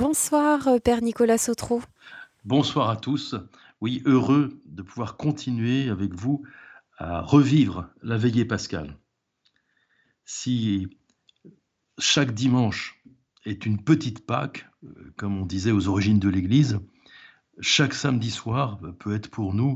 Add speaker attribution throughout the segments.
Speaker 1: Bonsoir, Père Nicolas Sautreau.
Speaker 2: Bonsoir à tous. Oui, heureux de pouvoir continuer avec vous à revivre la veillée pascale. Si chaque dimanche est une petite Pâque, comme on disait aux origines de l'Église, chaque samedi soir peut être pour nous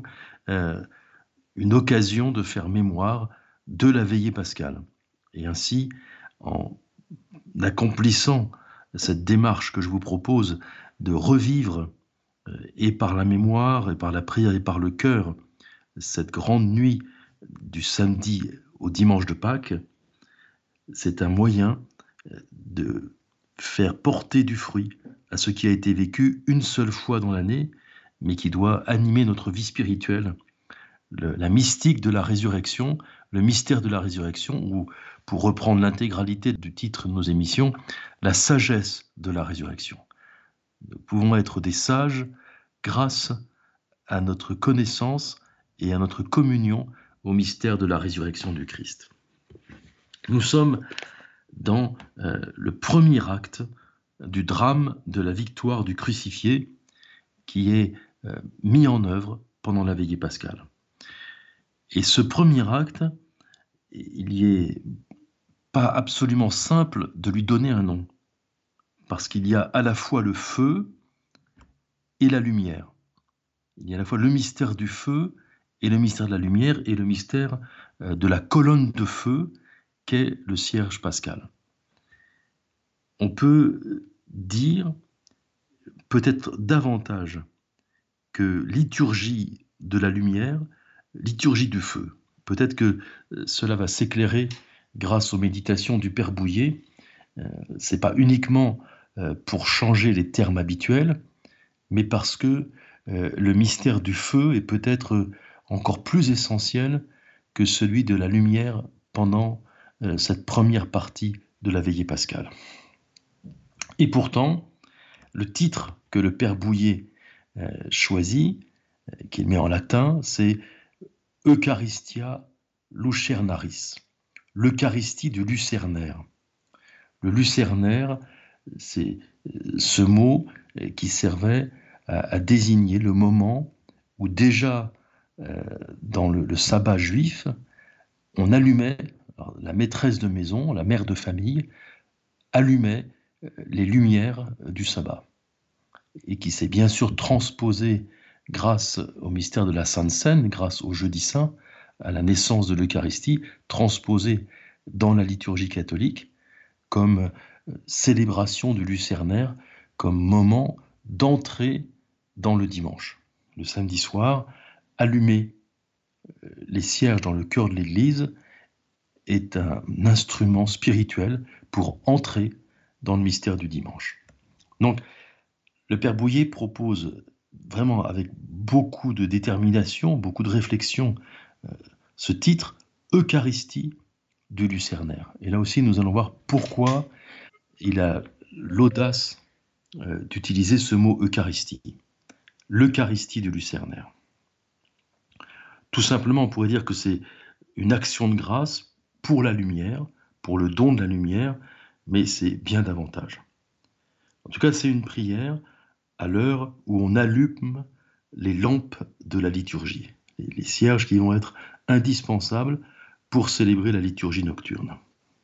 Speaker 2: une occasion de faire mémoire de la veillée pascale. Et ainsi, en accomplissant cette démarche que je vous propose de revivre et par la mémoire, et par la prière, et par le cœur, cette grande nuit du samedi au dimanche de Pâques, c'est un moyen de faire porter du fruit à ce qui a été vécu une seule fois dans l'année, mais qui doit animer notre vie spirituelle, la mystique de la résurrection, le mystère de la résurrection, ou, pour reprendre l'intégralité du titre de nos émissions, la sagesse de la résurrection. Nous pouvons être des sages grâce à notre connaissance et à notre communion au mystère de la résurrection du Christ. Nous sommes dans le premier acte du drame de la victoire du crucifié qui est mis en œuvre pendant la veillée pascale. Et ce premier acte, il n'est pas absolument simple de lui donner un nom, parce qu'il y a à la fois le feu et la lumière. Il y a à la fois le mystère du feu et le mystère de la lumière et le mystère de la colonne de feu qu'est le cierge pascal. On peut dire peut-être davantage que liturgie de la lumière, liturgie du feu. Peut-être que cela va s'éclairer grâce aux méditations du Père Bouillet. C'est pas uniquement pour changer les termes habituels, mais parce que le mystère du feu est peut-être encore plus essentiel que celui de la lumière pendant cette première partie de la veillée pascale. Et pourtant, le titre que le Père Bouillet choisit, qu'il met en latin, c'est Eucharistia Lucernaris, l'Eucharistie du lucernaire. Le lucernaire, c'est ce mot qui servait à désigner le moment où déjà dans le sabbat juif, on allumait, la maîtresse de maison, la mère de famille, allumait les lumières du sabbat, et qui s'est bien sûr transposé grâce au mystère de la Sainte Seine, grâce au Jeudi Saint, à la naissance de l'Eucharistie, transposé dans la liturgie catholique comme célébration du lucernaire, comme moment d'entrée dans le dimanche. Le samedi soir, allumer les cierges dans le cœur de l'Église est un instrument spirituel pour entrer dans le mystère du dimanche. Donc, le Père Bouillet propose vraiment avec beaucoup de détermination, beaucoup de réflexion, ce titre, Eucharistie du lucernaire. Et là aussi, nous allons voir pourquoi il a l'audace d'utiliser ce mot Eucharistie. L'Eucharistie du lucernaire. Tout simplement, on pourrait dire que c'est une action de grâce pour la lumière, pour le don de la lumière, mais c'est bien davantage. En tout cas, c'est une prière à l'heure où on allume les lampes de la liturgie, les cierges qui vont être indispensables pour célébrer la liturgie nocturne.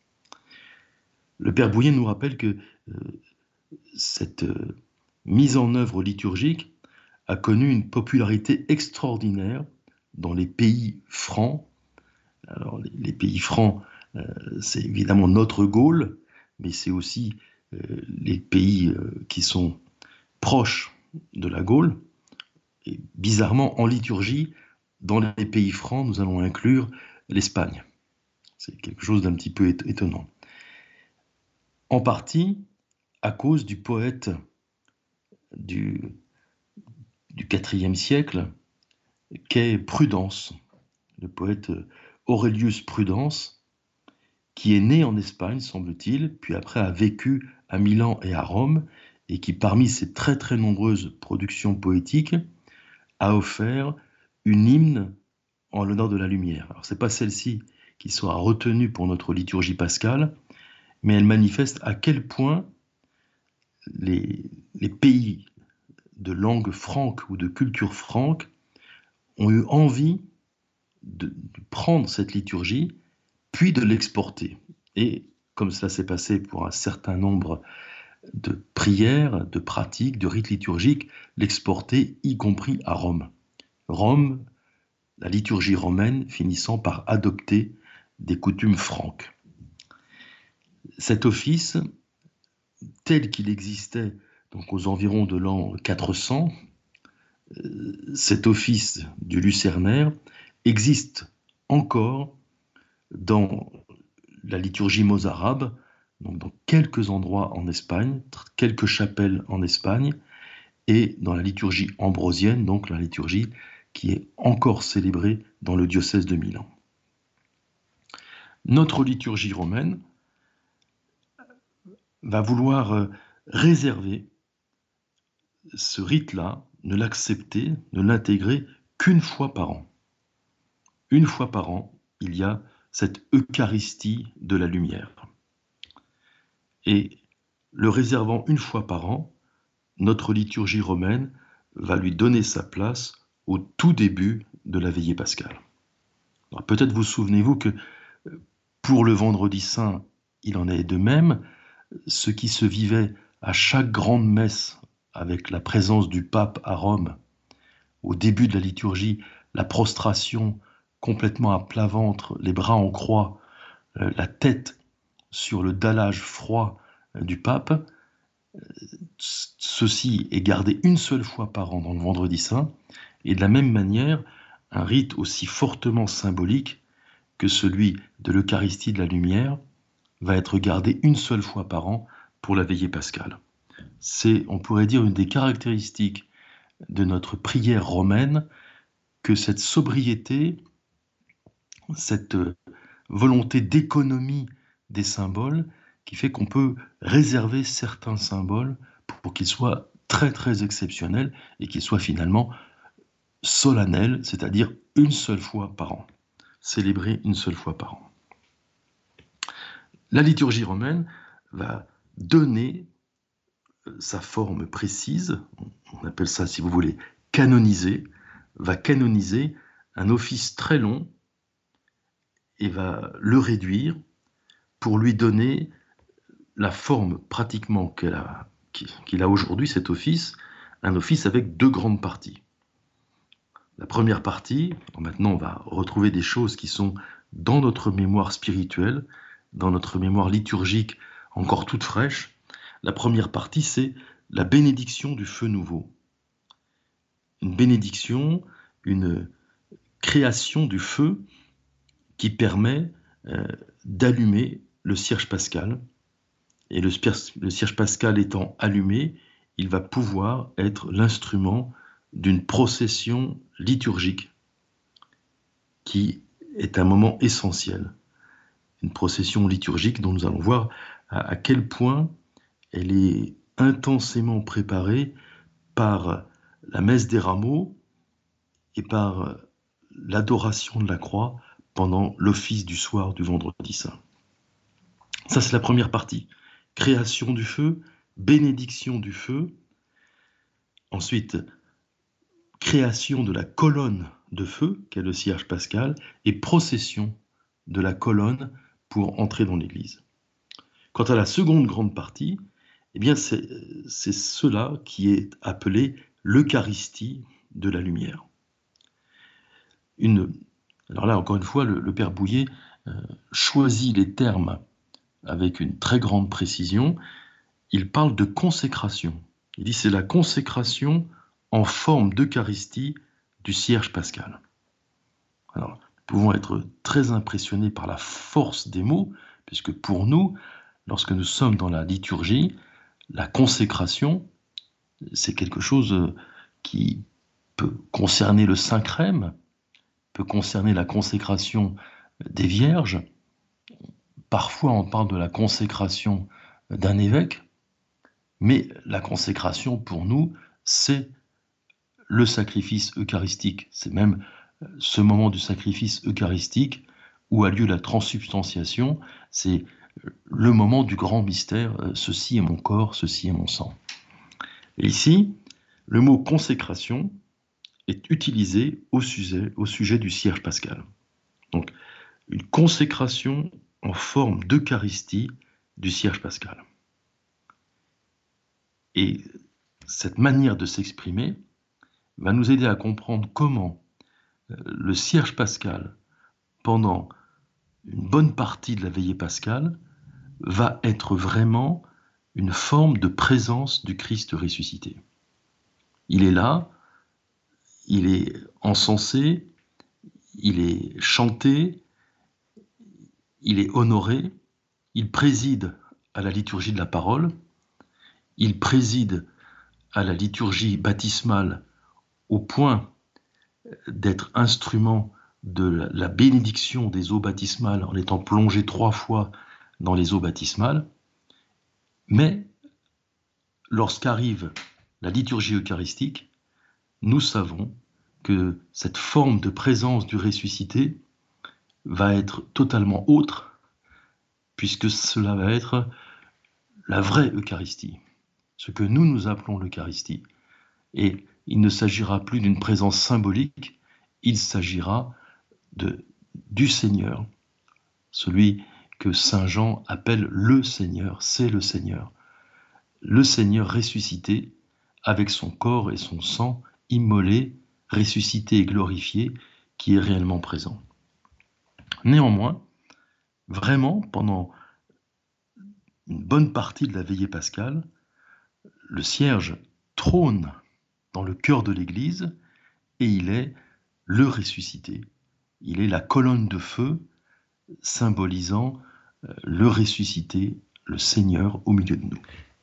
Speaker 2: Le Père Bouillet nous rappelle que cette mise en œuvre liturgique a connu une popularité extraordinaire dans les pays francs. Alors, les pays francs, c'est évidemment notre Gaule, mais c'est aussi les pays qui sont proches de la Gaule. Et bizarrement, en liturgie, dans les pays francs, nous allons inclure l'Espagne. C'est quelque chose d'un petit peu étonnant. En partie à cause du poète du IVe siècle, qu'est Prudence, le poète Aurelius Prudence, qui est né en Espagne, semble-t-il, puis après a vécu à Milan et à Rome, et qui, parmi ses très très nombreuses productions poétiques, a offert une hymne en l'honneur de la lumière. Alors, ce n'est pas celle-ci qui sera retenue pour notre liturgie pascale, mais elle manifeste à quel point les les pays de langue franque ou de culture franque ont eu envie de prendre cette liturgie, puis de l'exporter. Et comme cela s'est passé pour un certain nombre de prières, de pratiques, de rites liturgiques, l'exporter, y compris à Rome. Rome, la liturgie romaine finissant par adopter des coutumes franques. Cet office, tel qu'il existait donc aux environs de l'an 400, cet office du lucernaire existe encore dans la liturgie mozarabe, donc dans quelques endroits en Espagne, quelques chapelles en Espagne, et dans la liturgie ambrosienne, donc la liturgie qui est encore célébrée dans le diocèse de Milan. Notre liturgie romaine va vouloir réserver ce rite-là, ne l'accepter, ne l'intégrer qu'une fois par an. Une fois par an, il y a cette Eucharistie de la lumière. Et le réservant une fois par an, notre liturgie romaine va lui donner sa place au tout début de la veillée pascale. Peut-être vous souvenez-vous que pour le vendredi saint, il en est de même. Ce qui se vivait à chaque grande messe avec la présence du pape à Rome, au début de la liturgie, la prostration complètement à plat ventre, les bras en croix, la tête sur le dallage froid du pape, ceci est gardé une seule fois par an dans le vendredi saint, et de la même manière, un rite aussi fortement symbolique que celui de l'Eucharistie de la lumière va être gardé une seule fois par an pour la veillée pascale. C'est, on pourrait dire, une des caractéristiques de notre prière romaine, que cette sobriété, cette volonté d'économie des symboles, qui fait qu'on peut réserver certains symboles pour qu'ils soient très très exceptionnels et qu'ils soient finalement solennels, c'est-à-dire une seule fois par an, célébrés une seule fois par an. La liturgie romaine va donner sa forme précise, on appelle ça, si vous voulez, canoniser, va canoniser un office très long et va le réduire pour lui donner la forme pratiquement qu'il a aujourd'hui, cet office, un office avec deux grandes parties. La première partie, maintenant on va retrouver des choses qui sont dans notre mémoire spirituelle, dans notre mémoire liturgique encore toute fraîche. La première partie, c'est la bénédiction du feu nouveau. Une bénédiction, une création du feu qui permet d'allumer le cierge pascal. Et le cierge pascal étant allumé, il va pouvoir être l'instrument d'une procession liturgique qui est un moment essentiel. Une procession liturgique dont nous allons voir à quel point elle est intensément préparée par la messe des rameaux et par l'adoration de la croix pendant l'office du soir du vendredi saint. Ça, c'est la première partie. Création du feu, bénédiction du feu. Ensuite, création de la colonne de feu, qu'est le cierge pascal, et procession de la colonne pour entrer dans l'église. Quant à la seconde grande partie, eh bien c'est cela qui est appelé l'Eucharistie de la lumière. Alors là, encore une fois, le père Bouillet choisit les termes avec une très grande précision. Il parle de consécration. Il dit c'est la consécration en forme d'Eucharistie du cierge pascal. Alors, nous pouvons être très impressionnés par la force des mots, puisque pour nous, lorsque nous sommes dans la liturgie, la consécration, c'est quelque chose qui peut concerner le Saint-Crème, peut concerner la consécration des vierges. Parfois, on parle de la consécration d'un évêque, mais la consécration, pour nous, c'est le sacrifice eucharistique. C'est même ce moment du sacrifice eucharistique où a lieu la transsubstantiation. C'est le moment du grand mystère, ceci est mon corps, ceci est mon sang. Et ici, le mot consécration est utilisé au sujet du cierge pascal. Donc, une consécration en forme d'Eucharistie du cierge pascal. Et cette manière de s'exprimer va nous aider à comprendre comment le cierge pascal, pendant une bonne partie de la veillée pascale, va être vraiment une forme de présence du Christ ressuscité. Il est là, il est encensé, il est chanté, il est honoré, il préside à la liturgie de la parole, il préside à la liturgie baptismale au point d'être instrument de la bénédiction des eaux baptismales en étant plongé 3 fois dans les eaux baptismales. Mais lorsqu'arrive la liturgie eucharistique, nous savons que cette forme de présence du ressuscité va être totalement autre, puisque cela va être la vraie Eucharistie, ce que nous appelons l'Eucharistie. Et il ne s'agira plus d'une présence symbolique, il s'agira du Seigneur, celui que saint Jean appelle le Seigneur, c'est le Seigneur ressuscité avec son corps et son sang immolé, ressuscité et glorifié, qui est réellement présent. Néanmoins, vraiment, pendant une bonne partie de la veillée pascale, le cierge trône dans le cœur de l'Église et il est le ressuscité. Il est la colonne de feu symbolisant le ressuscité, le Seigneur au milieu de nous.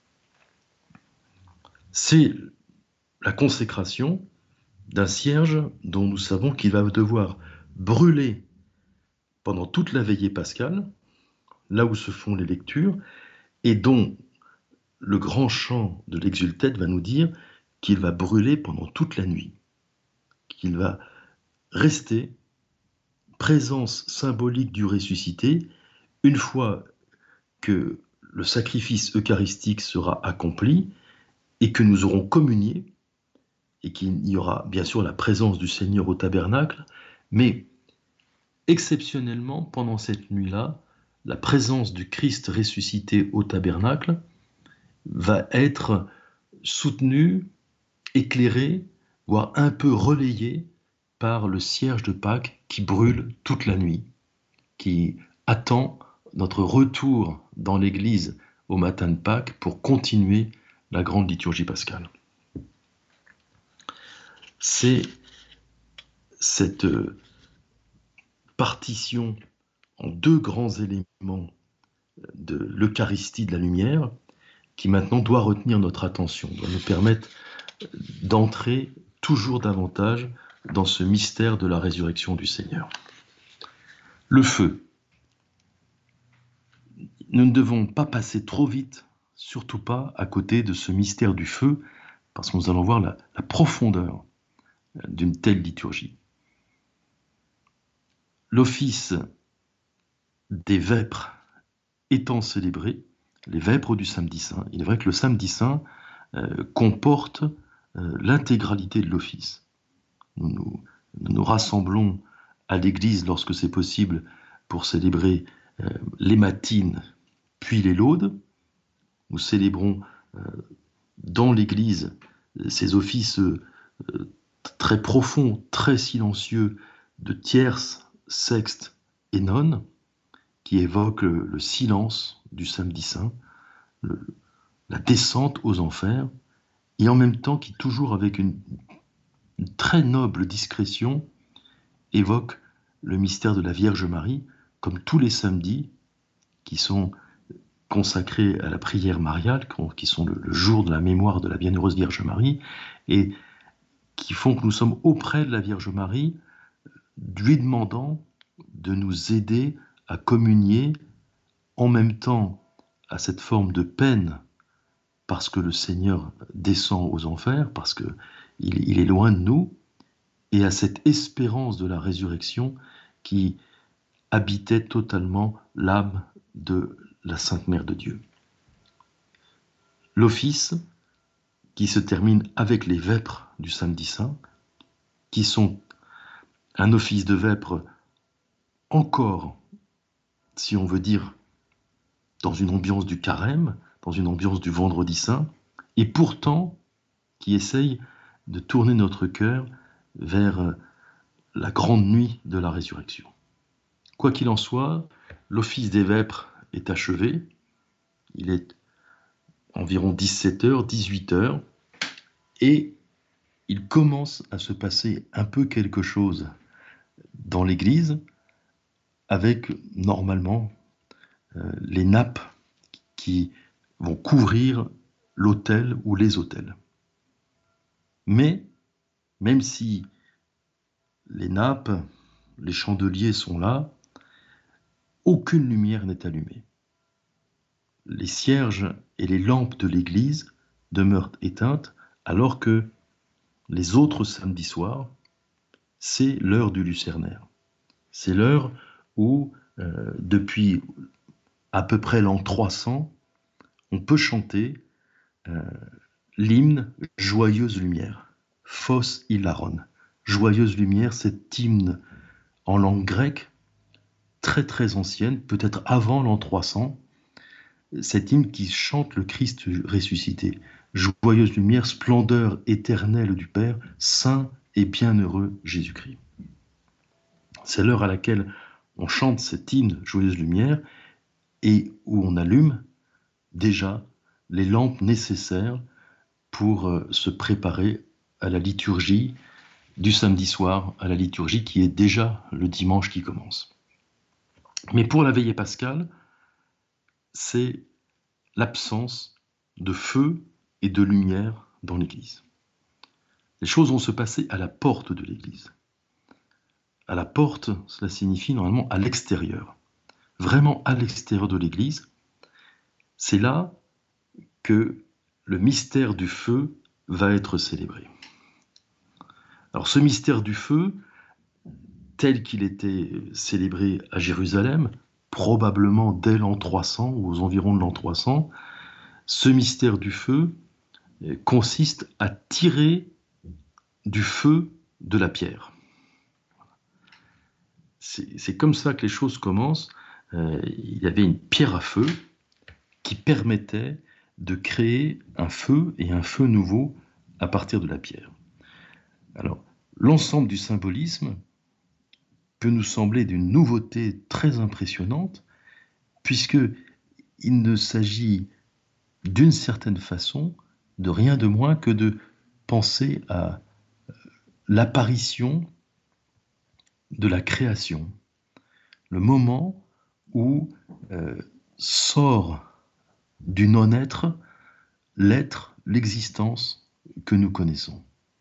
Speaker 2: C'est la consécration d'un cierge dont nous savons qu'il va devoir brûler pendant toute la veillée pascale, là où se font les lectures, et dont le grand chant de l'exultète va nous dire qu'il va brûler pendant toute la nuit, qu'il va rester présence symbolique du ressuscité une fois que le sacrifice eucharistique sera accompli et que nous aurons communié et qu'il y aura bien sûr la présence du Seigneur au tabernacle, mais exceptionnellement pendant cette nuit-là, la présence du Christ ressuscité au tabernacle va être soutenue, éclairée, voire un peu relayée par le cierge de Pâques qui brûle toute la nuit, qui attend notre retour dans l'Église au matin de Pâques pour continuer la grande liturgie pascale. C'est cette partition en 2 grands éléments de l'Eucharistie de la lumière qui maintenant doit retenir notre attention, doit nous permettre d'entrer toujours davantage dans ce mystère de la résurrection du Seigneur. Le feu. Nous ne devons pas passer trop vite, surtout pas à côté de ce mystère du feu, parce que nous allons voir la profondeur d'une telle liturgie. L'office des vêpres étant célébré, les vêpres du samedi saint, il est vrai que le samedi saint comporte l'intégralité de l'office. Nous nous rassemblons à l'église lorsque c'est possible pour célébrer les matines puis les laudes. Nous célébrons dans l'église ces offices très profonds, très silencieux de tierce, sexte et none, qui évoquent le silence du samedi saint, la descente aux enfers, et en même temps qui, toujours avec une très noble discrétion, évoque le mystère de la Vierge Marie, comme tous les samedis qui sont consacrés à la prière mariale, qui sont le jour de la mémoire de la Bienheureuse Vierge Marie, et qui font que nous sommes auprès de la Vierge Marie, lui demandant de nous aider à communier en même temps à cette forme de peine, parce que le Seigneur descend aux enfers, parce qu'il est loin de nous, et à cette espérance de la résurrection qui habitait totalement l'âme de la Sainte Mère de Dieu. L'office qui se termine avec les vêpres du samedi saint, qui sont un office de vêpres encore, si on veut dire, dans une ambiance du carême, dans une ambiance du vendredi saint, et pourtant qui essaye de tourner notre cœur vers la grande nuit de la résurrection. Quoi qu'il en soit, l'office des vêpres est achevé. Il est environ 17h, 18h, et il commence à se passer un peu quelque chose dans l'église, avec normalement les nappes qui vont couvrir l'autel ou les autels. Mais, même si les nappes, les chandeliers sont là, aucune lumière n'est allumée. Les cierges et les lampes de l'église demeurent éteintes, alors que les autres samedis soirs, c'est l'heure du lucernaire. C'est l'heure où, depuis à peu près l'an 300, on peut chanter l'hymne « Joyeuse lumière », « Phos Hilaron ». Joyeuse lumière, cet hymne en langue grecque, très très ancienne, peut-être avant l'an 300, cet hymne qui chante le Christ ressuscité. Joyeuse lumière, splendeur éternelle du Père, saint et bienheureux Jésus-Christ. C'est l'heure à laquelle on chante cet hymne Joyeuse lumière et où on allume déjà les lampes nécessaires pour se préparer à la liturgie du samedi soir, à la liturgie qui est déjà le dimanche qui commence. Mais pour la veillée pascale, c'est l'absence de feu et de lumière dans l'église. Les choses vont se passer à la porte de l'église. À la porte, cela signifie normalement à l'extérieur. Vraiment à l'extérieur de l'église, c'est là que le mystère du feu va être célébré. Alors ce mystère du feu, tel qu'il était célébré à Jérusalem, probablement dès l'an 300 ou aux environs de l'an 300, ce mystère du feu consiste à tirer du feu de la pierre. C'est comme ça que les choses commencent. Il y avait une pierre à feu qui permettait de créer un feu et un feu nouveau à partir de la pierre. Alors, l'ensemble du symbolisme peut nous sembler d'une nouveauté très impressionnante, puisque il ne s'agit d'une certaine façon de rien de moins que de penser à l'apparition de la création, le moment où sort du non-être l'être, l'existence que nous connaissons.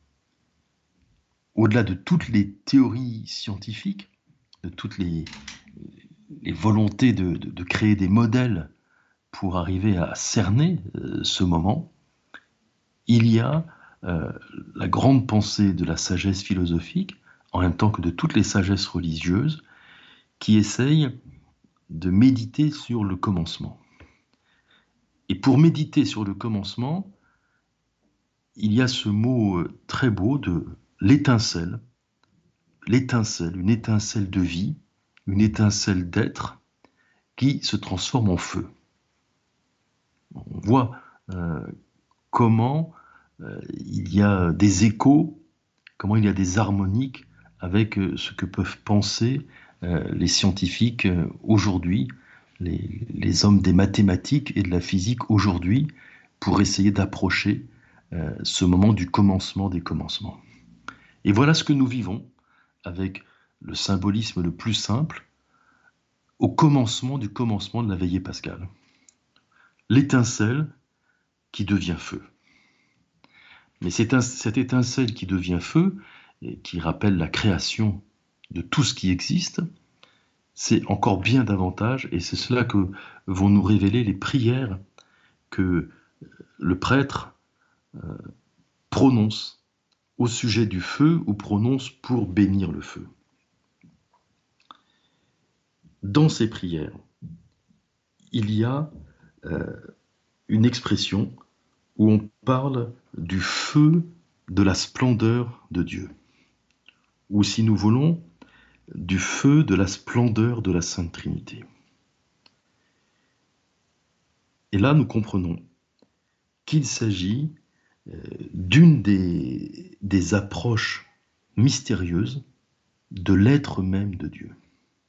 Speaker 2: Au-delà de toutes les théories scientifiques, de toutes les volontés de créer des modèles pour arriver à cerner ce moment, il y a la grande pensée de la sagesse philosophique, en même temps que de toutes les sagesses religieuses, qui essayent de méditer sur le commencement. Et pour méditer sur le commencement, il y a ce mot très beau de l'étincelle, une étincelle de vie, une étincelle d'être qui se transforme en feu. On voit comment il y a des échos, comment il y a des harmoniques avec ce que peuvent penser les scientifiques aujourd'hui, les hommes des mathématiques et de la physique aujourd'hui, pour essayer d'approcher ce moment du commencement des commencements. Et voilà ce que nous vivons avec le symbolisme le plus simple au commencement du commencement de la veillée pascale. L'étincelle qui devient feu. Mais cette étincelle qui devient feu, et qui rappelle la création de tout ce qui existe, c'est encore bien davantage, et c'est cela que vont nous révéler les prières que le prêtre prononce au sujet du feu ou prononce pour bénir le feu. Dans ces prières, il y a une expression où on parle du feu de la splendeur de Dieu, ou si nous voulons, du feu de la splendeur de la Sainte Trinité. Et là, nous comprenons qu'il s'agit d'une des approches mystérieuses de l'être même de Dieu.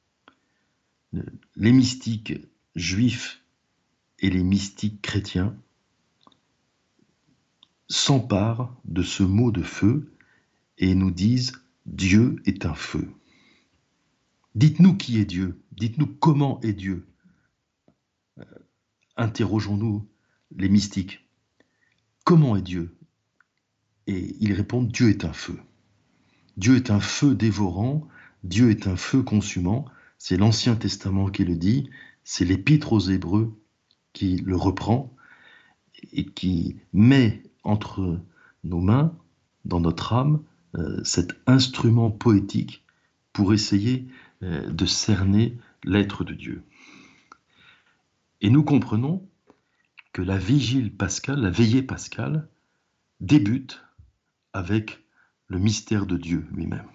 Speaker 2: Les mystiques juifs et les mystiques chrétiens s'emparent de ce mot de feu et nous disent « Dieu est un feu ». Dites-nous qui est Dieu, dites-nous comment est Dieu. Interrogeons-nous les mystiques. Comment est Dieu? Et ils répondent « Dieu est un feu ». Dieu est un feu dévorant, Dieu est un feu consumant. C'est l'Ancien Testament qui le dit, c'est l'Épître aux Hébreux qui le reprend et qui met entre nos mains, dans notre âme, cet instrument poétique pour essayer de cerner l'être de Dieu. Et nous comprenons que la vigile pascale, la veillée pascale, débute avec le mystère de Dieu lui-même.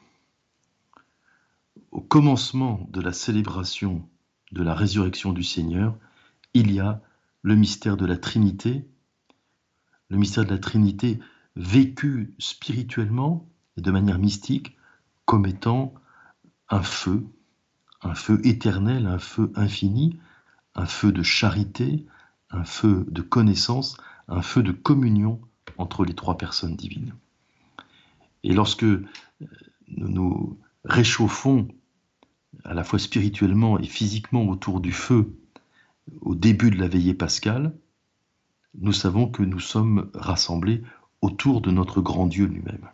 Speaker 2: Au commencement de la célébration de la résurrection du Seigneur, il y a le mystère de la Trinité, le mystère de la Trinité vécu spirituellement et de manière mystique comme étant un feu éternel, un feu infini, un feu de charité, un feu de connaissance, un feu de communion entre les trois personnes divines. Et lorsque nous nous réchauffons à la fois spirituellement et physiquement autour du feu au début de la veillée pascale, nous savons que nous sommes rassemblés autour de notre grand Dieu lui-même.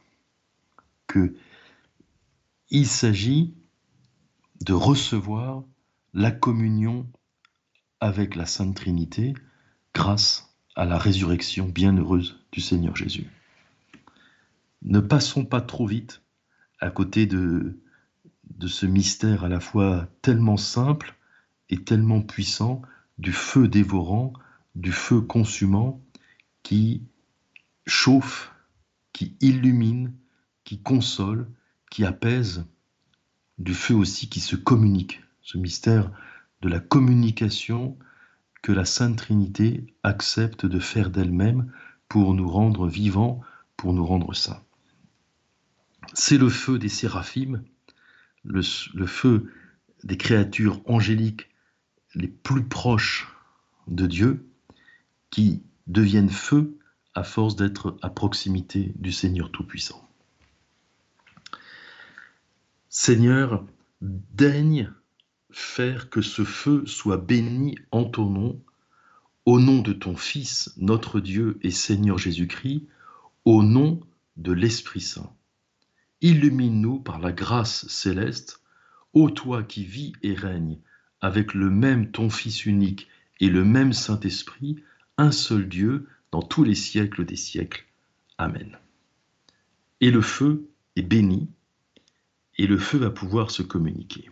Speaker 2: Qu'il s'agit de recevoir la communion avec la Sainte Trinité grâce à la résurrection bienheureuse du Seigneur Jésus. Ne passons pas trop vite à côté de ce mystère à la fois tellement simple et tellement puissant du feu dévorant, du feu consumant qui chauffe, qui illumine, qui console, qui apaise, du feu aussi qui se communique, ce mystère de la communication que la Sainte Trinité accepte de faire d'elle-même pour nous rendre vivants, pour nous rendre saints. C'est le feu des séraphim, le feu des créatures angéliques les plus proches de Dieu, qui deviennent feu à force d'être à proximité du Seigneur Tout-Puissant. Seigneur, daigne faire que ce feu soit béni en ton nom, au nom de ton Fils, notre Dieu et Seigneur Jésus-Christ, au nom de l'Esprit Saint. Illumine-nous par la grâce céleste, ô toi qui vis et règnes avec le même ton Fils unique et le même Saint-Esprit, un seul Dieu, dans tous les siècles des siècles. Amen. Et le feu est béni, et le feu va pouvoir se communiquer.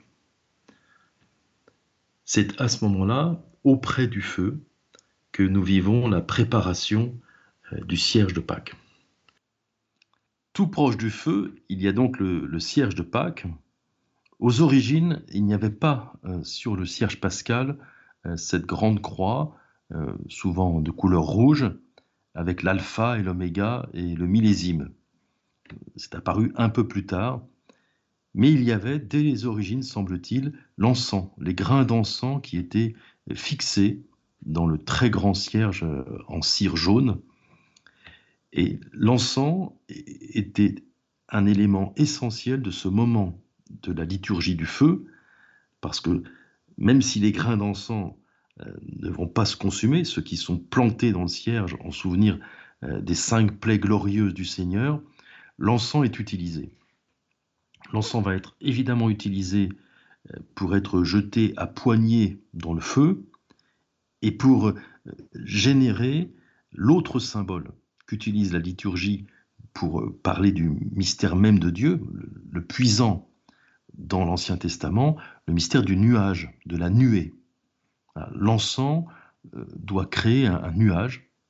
Speaker 2: C'est à ce moment-là, auprès du feu, que nous vivons la préparation du cierge de Pâques. Tout proche du feu, il y a donc le cierge de Pâques. Aux origines, il n'y avait pas sur le cierge pascal cette grande croix, souvent de couleur rouge, avec l'alpha et l'oméga et le millésime. C'est apparu un peu plus tard, mais il y avait dès les origines, semble-t-il, l'encens, les grains d'encens qui étaient fixés dans le très grand cierge en cire jaune. Et l'encens était un élément essentiel de ce moment de la liturgie du feu, parce que même si les grains d'encens ne vont pas se consumer, ceux qui sont plantés dans le cierge en souvenir des 5 plaies glorieuses du Seigneur, l'encens est utilisé. L'encens va être évidemment utilisé pour être jeté à poignées dans le feu et pour générer l'autre symbole qu'utilise la liturgie pour parler du mystère même de Dieu, le puisant dans l'Ancien Testament, le mystère du nuage, de la nuée. L'encens doit créer un nuage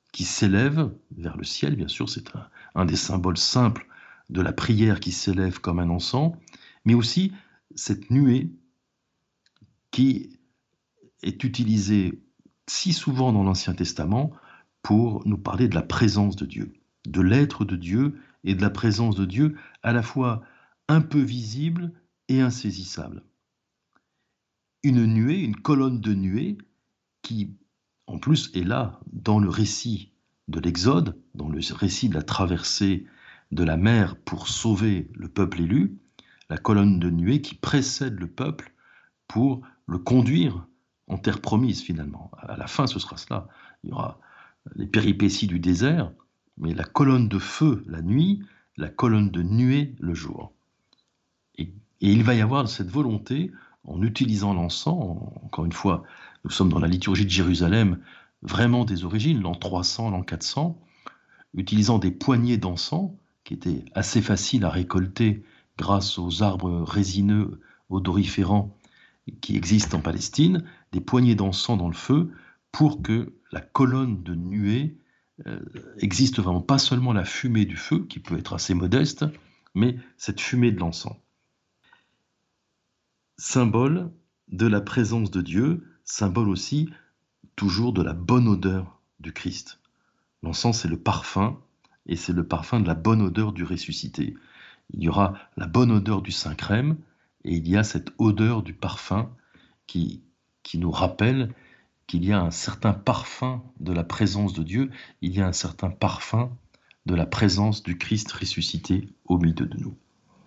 Speaker 2: qui s'élève vers le ciel, bien sûr, c'est un des symboles simples de la prière qui s'élève comme un encens, mais aussi cette nuée qui est utilisée si souvent dans l'Ancien Testament pour nous parler de la présence de Dieu, de l'être de Dieu et de la présence de Dieu à la fois un peu visible et insaisissable. Une nuée, une colonne de nuée qui, en plus, est là dans le récit de l'Exode, dans le récit de la traversée de la mer pour sauver le peuple élu, la colonne de nuée qui précède le peuple pour le conduire en terre promise finalement. À la fin, ce sera cela. Il y aura les péripéties du désert, mais la colonne de feu la nuit, la colonne de nuée le jour. Et il va y avoir cette volonté, en utilisant l'encens, encore une fois, nous sommes dans la liturgie de Jérusalem, vraiment des origines, l'an 300, l'an 400, utilisant des poignées d'encens, qui étaient assez faciles à récolter grâce aux arbres résineux odoriférants qui existent en Palestine, des poignées d'encens dans le feu, pour que la colonne de nuée existe vraiment, pas seulement la fumée du feu, qui peut être assez modeste, mais cette fumée de l'encens. Symbole de la présence de Dieu, symbole aussi toujours de la bonne odeur du Christ. L'encens, c'est le parfum, et c'est le parfum de la bonne odeur du ressuscité. Il y aura la bonne odeur du Saint-Crème, et il y a cette odeur du parfum qui nous rappelle qu'il y a un certain parfum de la présence de Dieu, il y a un certain parfum de la présence du Christ ressuscité au milieu de nous.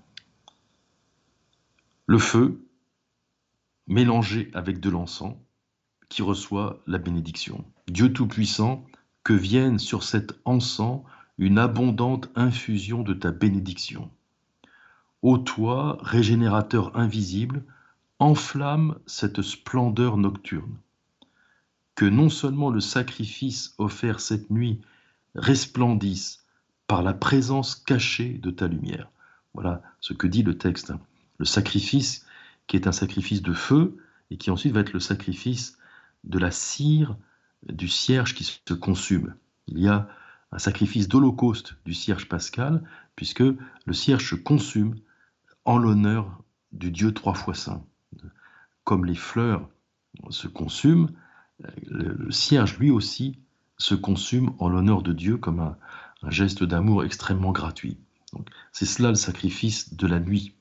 Speaker 2: Le feu, mélangé avec de l'encens, qui reçoit la bénédiction. Dieu Tout-Puissant, que vienne sur cet encens une abondante infusion de ta bénédiction. Ô toi, régénérateur invisible, enflamme cette splendeur nocturne. Que non seulement le sacrifice offert cette nuit resplendisse par la présence cachée de ta lumière. Voilà ce que dit le texte. Le sacrifice qui est un sacrifice de feu et qui ensuite va être le sacrifice de la cire du cierge qui se consume. Il y a un sacrifice d'holocauste du cierge pascal, puisque le cierge se consume en l'honneur du Dieu trois fois saint. Comme les fleurs se consument, le cierge lui aussi se consume en l'honneur de Dieu comme un geste d'amour extrêmement gratuit. C'est cela le sacrifice de la nuit.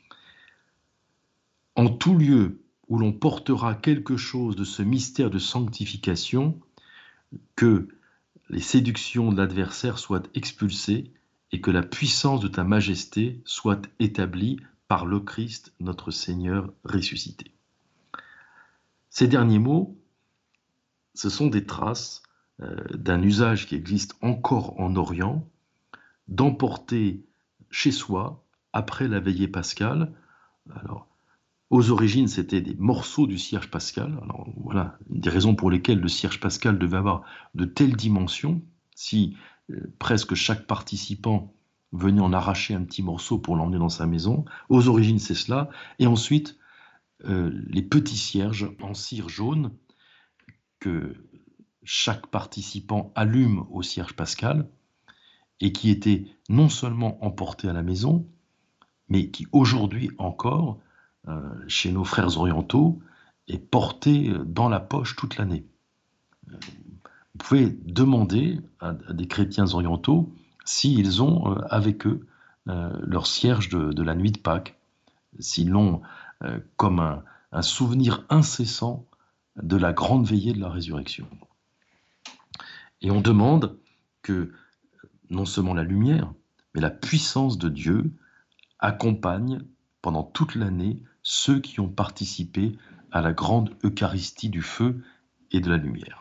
Speaker 2: En tout lieu où l'on portera quelque chose de ce mystère de sanctification, que les séductions de l'adversaire soient expulsées et que la puissance de ta majesté soit établie par le Christ, notre Seigneur ressuscité. Ces derniers mots, ce sont des traces d'un usage qui existe encore en Orient, d'emporter chez soi, après la veillée pascale. Alors, aux origines, c'était des morceaux du cierge pascal. Alors, voilà, une des raisons pour lesquelles le cierge pascal devait avoir de telles dimensions. Si presque chaque participant venait en arracher un petit morceau pour l'emmener dans sa maison, aux origines, c'est cela. Et ensuite, les petits cierges en cire jaune que chaque participant allume au cierge pascal et qui étaient non seulement emportés à la maison, mais qui aujourd'hui encore, chez nos frères orientaux, est porté dans la poche toute l'année. Vous pouvez demander à des chrétiens orientaux s'ils ont avec eux leur cierge de la nuit de Pâques, s'ils l'ont comme un souvenir incessant de la grande veillée de la résurrection. Et on demande que non seulement la lumière, mais la puissance de Dieu accompagne pendant toute l'année ceux qui ont participé à la grande Eucharistie du feu et de la lumière.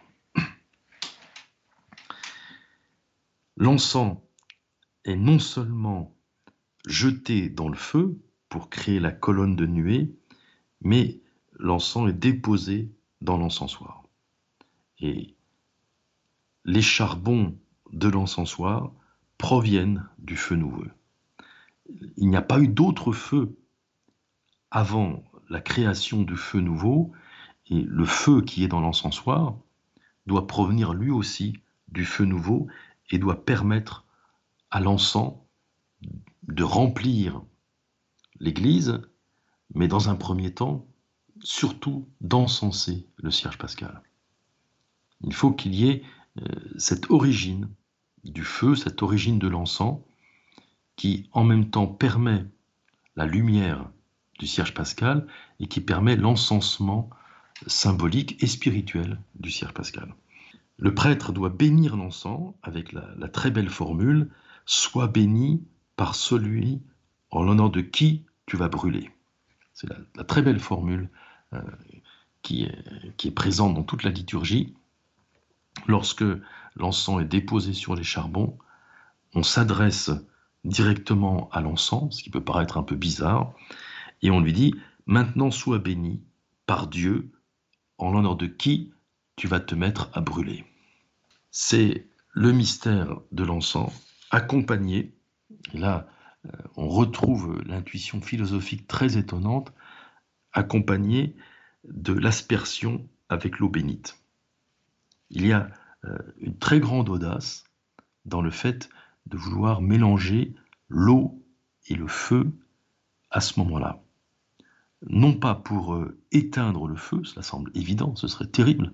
Speaker 2: L'encens est non seulement jeté dans le feu pour créer la colonne de nuée, mais l'encens est déposé dans l'encensoir. Et les charbons de l'encensoir proviennent du feu nouveau. Il n'y a pas eu d'autre feu avant la création du feu nouveau, et le feu qui est dans l'encensoir doit provenir lui aussi du feu nouveau et doit permettre à l'encens de remplir l'Église, mais dans un premier temps, surtout d'encenser le cierge pascal. Il faut qu'il y ait cette origine du feu, cette origine de l'encens, qui en même temps permet la lumière du cierge pascal et qui permet l'encensement symbolique et spirituel du cierge pascal. Le prêtre doit bénir l'encens avec la très belle formule « Sois béni par celui en l'honneur de qui tu vas brûler ». C'est la très belle formule qui est présente dans toute la liturgie. Lorsque l'encens est déposé sur les charbons, on s'adresse directement à l'encens, ce qui peut paraître un peu bizarre, et on lui dit « Maintenant sois béni par Dieu, en l'honneur de qui tu vas te mettre à brûler ». C'est le mystère de l'encens, accompagné, et là on retrouve l'intuition philosophique très étonnante, accompagné de l'aspersion avec l'eau bénite. Il y a une très grande audace dans le fait de vouloir mélanger l'eau et le feu à ce moment-là. Non pas pour éteindre le feu, cela semble évident, ce serait terrible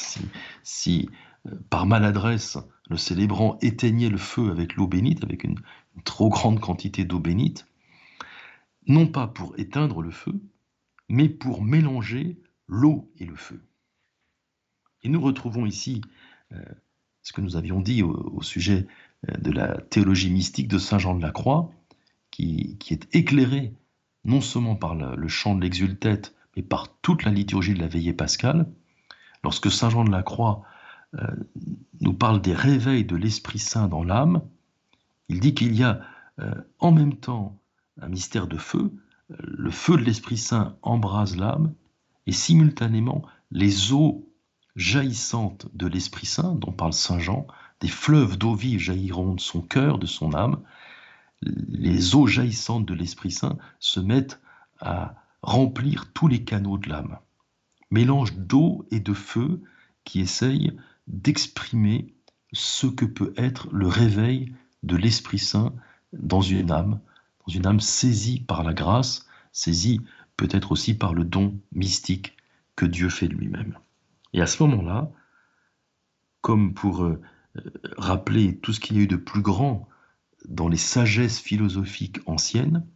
Speaker 2: si par maladresse le célébrant éteignait le feu avec l'eau bénite, avec une trop grande quantité d'eau bénite, non pas pour éteindre le feu, mais pour mélanger l'eau et le feu. Et nous retrouvons ici ce que nous avions dit au sujet de la théologie mystique de Saint Jean de la Croix, qui est éclairée non seulement par le chant de l'exultète, mais par toute la liturgie de la veillée pascale. Lorsque Saint Jean de la Croix nous parle des réveils de l'Esprit Saint dans l'âme, il dit qu'il y a en même temps un mystère de feu, le feu de l'Esprit Saint embrase l'âme, et simultanément les eaux jaillissantes de l'Esprit Saint, dont parle Saint Jean, des fleuves d'eau vive jailliront de son cœur, de son âme. Les eaux jaillissantes de l'Esprit Saint se mettent à remplir tous les canaux de l'âme. Mélange d'eau et de feu qui essaye d'exprimer ce que peut être le réveil de l'Esprit Saint dans une âme saisie par la grâce, saisie peut-être aussi par le don mystique que Dieu fait de lui-même. Et à ce moment-là, comme pour rappeler tout ce qu'il y a eu de plus grand dans les sagesses philosophiques anciennes,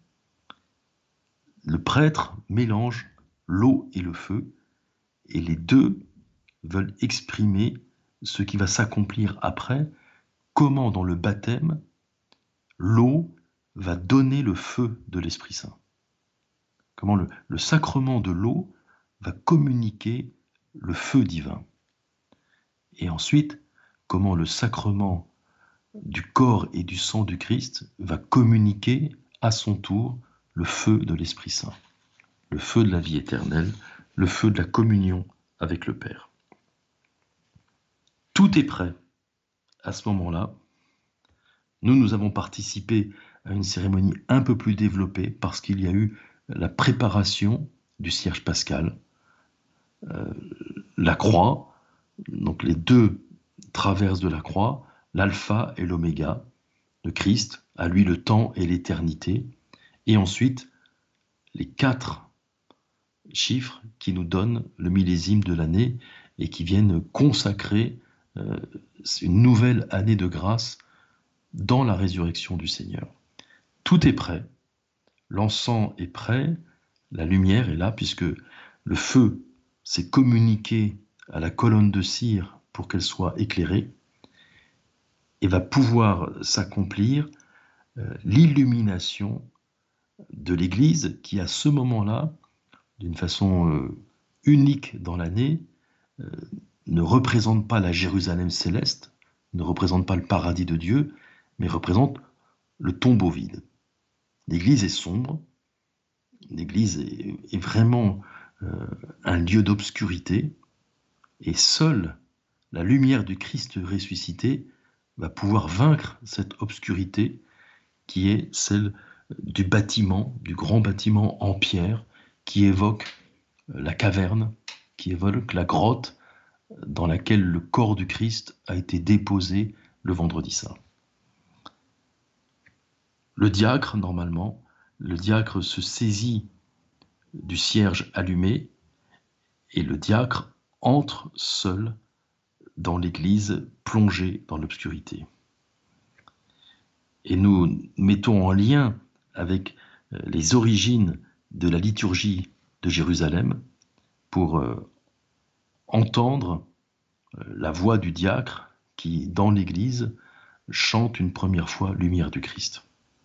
Speaker 2: le prêtre mélange l'eau et le feu, et les deux veulent exprimer ce qui va s'accomplir après, comment dans le baptême, l'eau va donner le feu de l'Esprit Saint. Comment le sacrement de l'eau va communiquer le feu divin. Et ensuite, comment le sacrement du corps et du sang du Christ va communiquer à son tour le feu de l'Esprit Saint, le feu de la vie éternelle, le feu de la communion avec le Père. Tout est prêt à ce moment-là. Nous avons participé à une cérémonie un peu plus développée parce qu'il y a eu la préparation du cierge pascal, la croix, donc les deux traverses de la croix, l'alpha et l'oméga, le Christ, à lui le temps et l'éternité, et ensuite les 4 chiffres qui nous donnent le millésime de l'année et qui viennent consacrer une nouvelle année de grâce dans la résurrection du Seigneur. Tout est prêt, l'encens est prêt, la lumière est là puisque le feu s'est communiqué à la colonne de cire pour qu'elle soit éclairée et va pouvoir s'accomplir l'illumination de l'Église qui à ce moment-là, d'une façon unique dans l'année, ne représente pas la Jérusalem céleste, ne représente pas le paradis de Dieu, mais représente le tombeau vide. L'Église est sombre, l'Église est vraiment un lieu d'obscurité, et seule la lumière du Christ ressuscité va pouvoir vaincre cette obscurité qui est celle du bâtiment, du grand bâtiment en pierre, qui évoque la caverne, qui évoque la grotte, dans laquelle le corps du Christ a été déposé le vendredi saint. Le diacre, normalement, le diacre se saisit du cierge allumé et le diacre entre seul dans l'église plongée dans l'obscurité. Et nous mettons en lien avec les origines de la liturgie de Jérusalem pour entendre la voix du diacre qui, dans l'église, chante une première fois Lumière du Christ.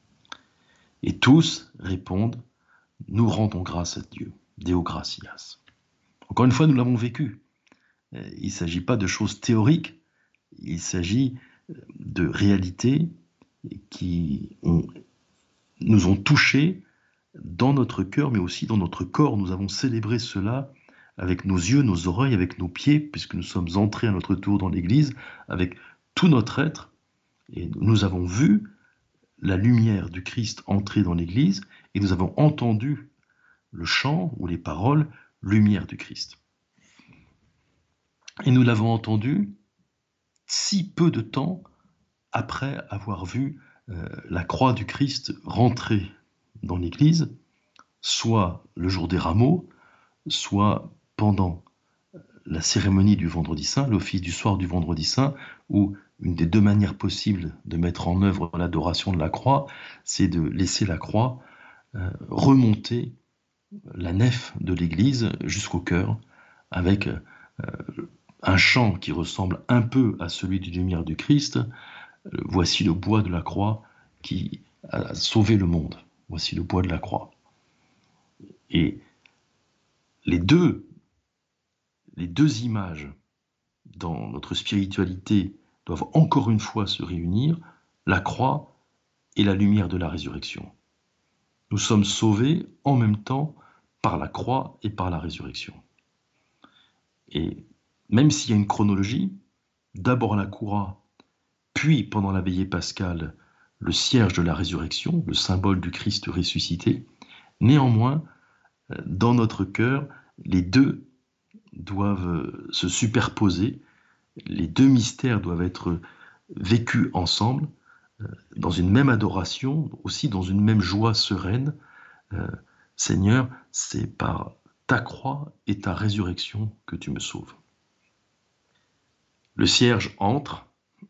Speaker 2: Et tous répondent, nous rendons grâce à Dieu, Deo gratias. Encore une fois, nous l'avons vécu. Il ne s'agit pas de choses théoriques, il s'agit de réalités qui nous ont touchés dans notre cœur, mais aussi dans notre corps. Nous avons célébré cela avec nos yeux, nos oreilles, avec nos pieds, puisque nous sommes entrés à notre tour dans l'église, avec tout notre être, et nous avons vu la lumière du Christ entrer dans l'église, et nous avons entendu le chant ou les paroles « Lumière du Christ ». Et nous l'avons entendu si peu de temps après avoir vu la croix du Christ rentrer dans l'église, soit le jour des rameaux, soit pendant la cérémonie du vendredi saint, l'office du soir du vendredi saint, où une des deux manières possibles de mettre en œuvre l'adoration de la croix, c'est de laisser la croix remonter la nef de l'église jusqu'au chœur, avec un chant qui ressemble un peu à celui du Lumière du Christ. Voici le bois de la croix qui a sauvé le monde. Voici le bois de la croix. Et les deux images dans notre spiritualité doivent encore une fois se réunir, la croix et la lumière de la résurrection. Nous sommes sauvés en même temps par la croix et par la résurrection. Et même s'il y a une chronologie, d'abord la croix, puis pendant la veillée pascale, le cierge de la résurrection, le symbole du Christ ressuscité, néanmoins, dans notre cœur, les deux doivent se superposer, les deux mystères doivent être vécus ensemble, dans une même adoration, aussi dans une même joie sereine. Seigneur, c'est par ta croix et ta résurrection que tu me sauves. Le cierge entre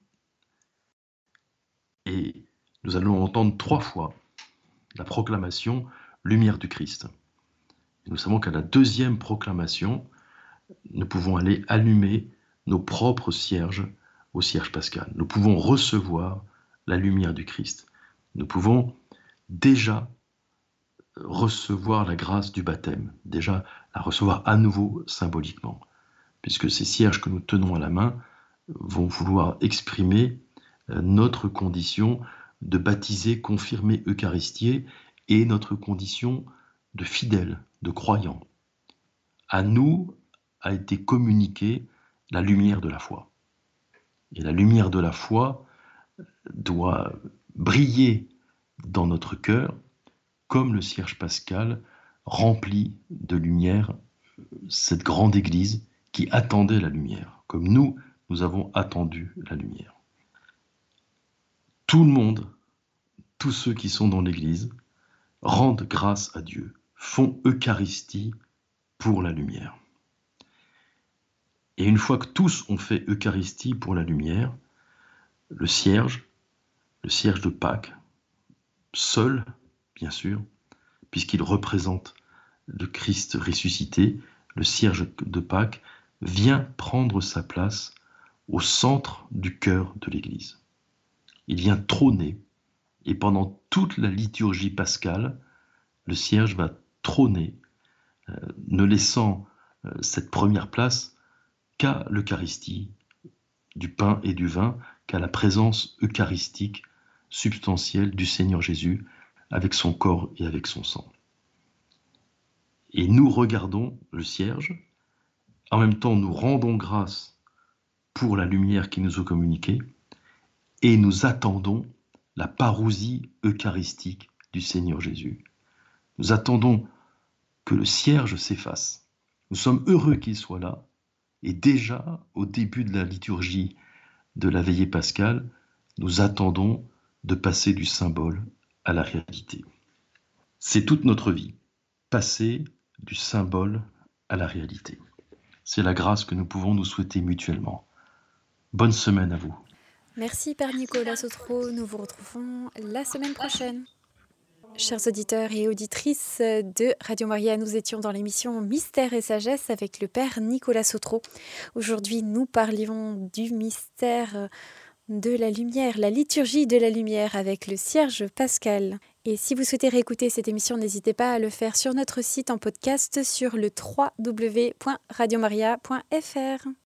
Speaker 2: et nous allons entendre 3 fois la proclamation « Lumière du Christ ». Et nous savons qu'à la deuxième proclamation, nous pouvons aller allumer nos propres cierges au cierge pascal. Nous pouvons recevoir la lumière du Christ. Nous pouvons déjà recevoir la grâce du baptême, déjà la recevoir à nouveau symboliquement, puisque ces cierges que nous tenons à la main vont vouloir exprimer notre condition de baptisé, confirmé, eucharistié, et notre condition de fidèle, de croyant. À nous a été communiquée la lumière de la foi. Et la lumière de la foi doit briller dans notre cœur comme le cierge pascal remplit de lumière cette grande église qui attendait la lumière, comme nous avons attendu la lumière. Tout le monde, tous ceux qui sont dans l'église, rendent grâce à Dieu, font Eucharistie pour la lumière. Et une fois que tous ont fait Eucharistie pour la lumière, le cierge de Pâques, seul, bien sûr, puisqu'il représente le Christ ressuscité, le cierge de Pâques vient prendre sa place au centre du cœur de l'Église. Il vient trôner, et pendant toute la liturgie pascale, le cierge va trôner, ne laissant cette première place qu'à l'Eucharistie, du pain et du vin, qu'à la présence eucharistique substantielle du Seigneur Jésus, avec son corps et avec son sang. Et nous regardons le cierge, en même temps nous rendons grâce pour la lumière qui nous est communiquée, et nous attendons la parousie eucharistique du Seigneur Jésus. Nous attendons que le cierge s'efface. Nous sommes heureux qu'il soit là, Et déjà, au début de la liturgie de la veillée pascale, nous attendons de passer du symbole à la réalité. C'est toute notre vie, passer du symbole à la réalité. C'est la grâce que nous pouvons nous souhaiter mutuellement. Bonne semaine à vous.
Speaker 1: Merci Père Nicolas Sautreau, nous vous retrouvons la semaine prochaine. Chers auditeurs et auditrices de Radio Maria, nous étions dans l'émission Mystère et Sagesse avec le Père Nicolas Sautreau. Aujourd'hui, nous parlions du mystère de la lumière, la liturgie de la lumière avec le cierge pascal. Et si vous souhaitez réécouter cette émission, n'hésitez pas à le faire sur notre site en podcast sur le www.radiomaria.fr.